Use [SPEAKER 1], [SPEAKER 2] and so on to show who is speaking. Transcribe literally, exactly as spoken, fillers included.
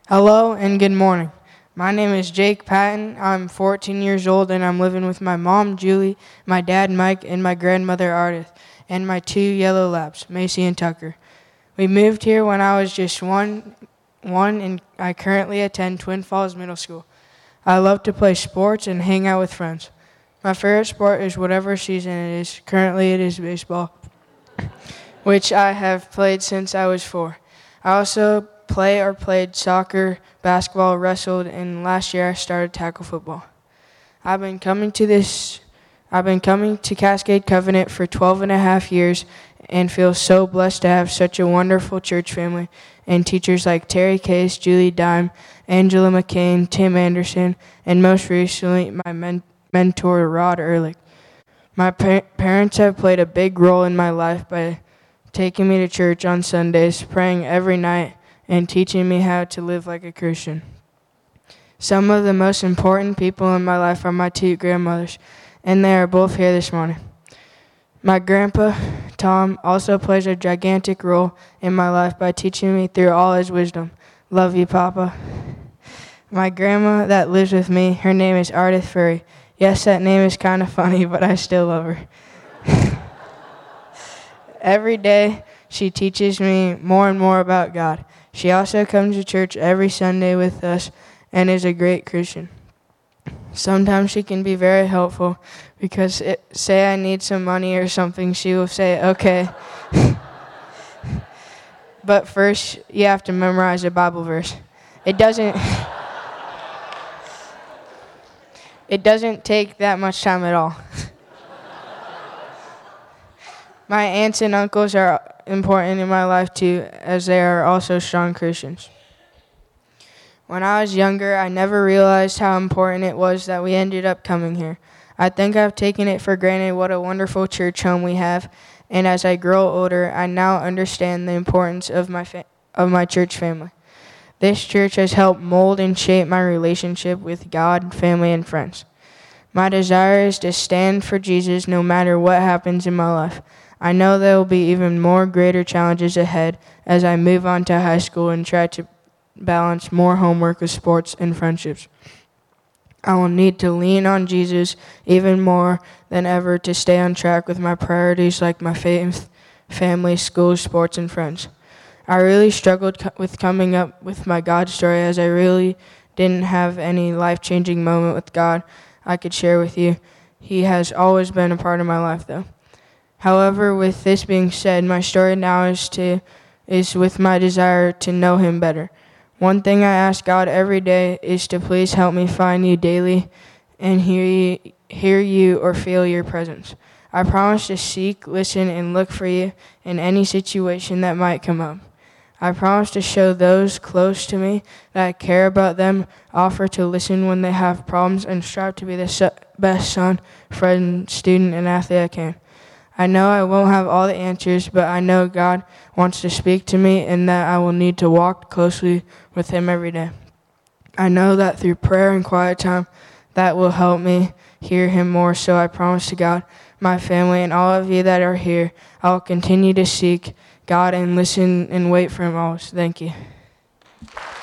[SPEAKER 1] Hello and good morning. My name is Jake Patton. I'm fourteen years old and I'm living with my mom, Julie, my dad, Mike, and my grandmother, Ardith, and my two yellow labs, Macy and Tucker. We moved here when I was just one, one and I currently attend Twin Falls Middle School. I love to play sports and hang out with friends. My favorite sport is whatever season it is. Currently it is baseball, which I have played since I was four. I also play or played soccer, basketball, wrestled, and last year I started tackle football. I've been coming to this, I've been coming to Cascade Covenant for twelve and a half years and feel so blessed to have such a wonderful church family and teachers like Terry Case, Julie Dime, Angela McCain, Tim Anderson, and most recently my men- mentor Rod Ehrlich. My pa- parents have played a big role in my life by taking me to church on Sundays, praying every night, and teaching me how to live like a Christian. Some of the most important people in my life are my two grandmothers, and they are both here this morning. My grandpa, Tom, also plays a gigantic role in my life by teaching me through all his wisdom. Love you, Papa. My grandma that lives with me, her name is Ardith Furry. Yes, that name is kind of funny, but I still love her. Every day, she teaches me more and more about God. She also comes to church every Sunday with us and is a great Christian. Sometimes she can be very helpful because it, say I need some money or something, she will say, okay. But first, you have to memorize a Bible verse. It doesn't, it doesn't take that much time at all. My aunts and uncles are important in my life too, as they are also strong Christians. When I was younger, I never realized how important it was that we ended up coming here. I think I've taken it for granted what a wonderful church home we have, and as I grow older, I now understand the importance of my fa- of my church family. This church has helped mold and shape my relationship with God, family, and friends. My desire is to stand for Jesus no matter what happens in my life. I know there will be even more greater challenges ahead as I move on to high school and try to balance more homework with sports and friendships. I will need to lean on Jesus even more than ever to stay on track with my priorities like my faith, family, school, sports, and friends. I really struggled co- with coming up with my God story as I really didn't have any life-changing moment with God I could share with you. He has always been a part of my life, though. However, with this being said, my story now is to is with my desire to know him better. One thing I ask God every day is to please help me find you daily and hear you, hear you or feel your presence. I promise to seek, listen, and look for you in any situation that might come up. I promise to show those close to me that I care about them, offer to listen when they have problems, and strive to be the best son, friend, student, and athlete I can. I know I won't have all the answers, but I know God wants to speak to me and that I will need to walk closely with him every day. I know that through prayer and quiet time, that will help me hear him more, so I promise to God, my family, and all of you that are here, I will continue to seek God and listen and wait for him always. Thank you.